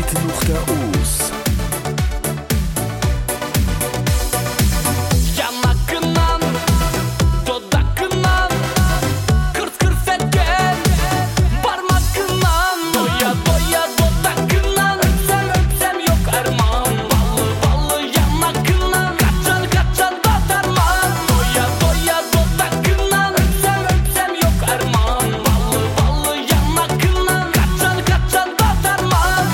megahit.uz. Yanakından, dodakından, kırt kırt etken parmakından, doya doya dodakından, öpsem yok erman. Ballı ballı yanakından, kaçan kaçan batarman. Doya doya dodakından, öpsem yok erman. Ballı ballı yanakından, kaçan kaçan batarman.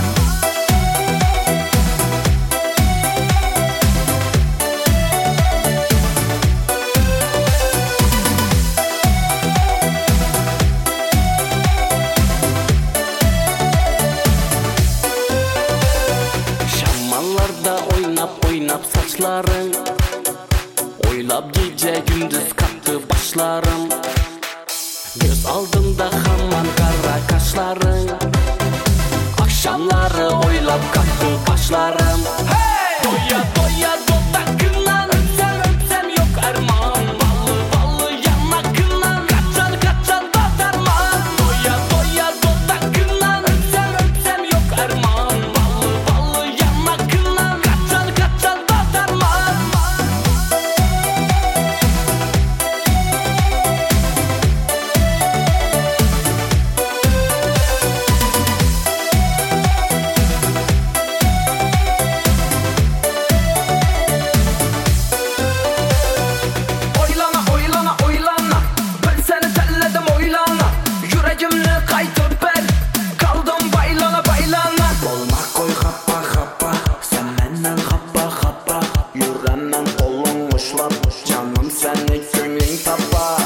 Şammallarda oynap saçların, oylap gece gündüz kalktı başlarım. Göz aldımda hamman kara kaşların, akşamları oylap kalktı başlarım. Hey! Doya doya dodakından, öpsem yok erman. Ballı ballı yanakından, kaçan kaçan batarman. Doya doya dodakından, öpsem yok erman. Ballı ballı yanakından, kaçan kaçan batarman. Oylana oylana oylana, ben seni telledim oylana. Yüreğimni kaytıp ben kaldım baylana baylana. Olmak koy happa happa, sen menden happa happa. Yüreğimden kolun uçlap, canım seni gönlün tapa.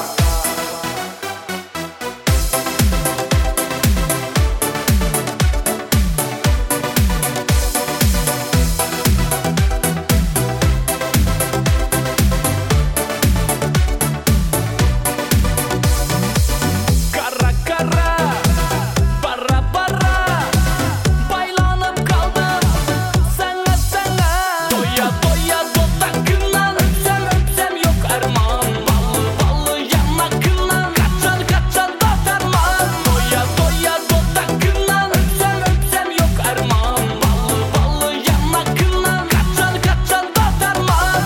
Kara kara, bara bara, baylanıp kaldım sana sana. Doya doya dodakından, öpsem yok erman. Ballı ballı yanakından, kaçan kaçan batarman. Doya doya dodakından, öpsem yok erman. Ballı ballı yanakından, kaçan kaçan batarman.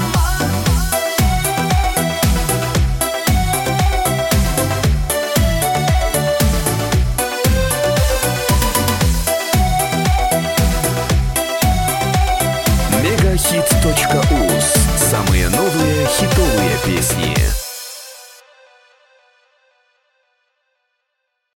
Megahit.uz. Самые новые хитовые песни.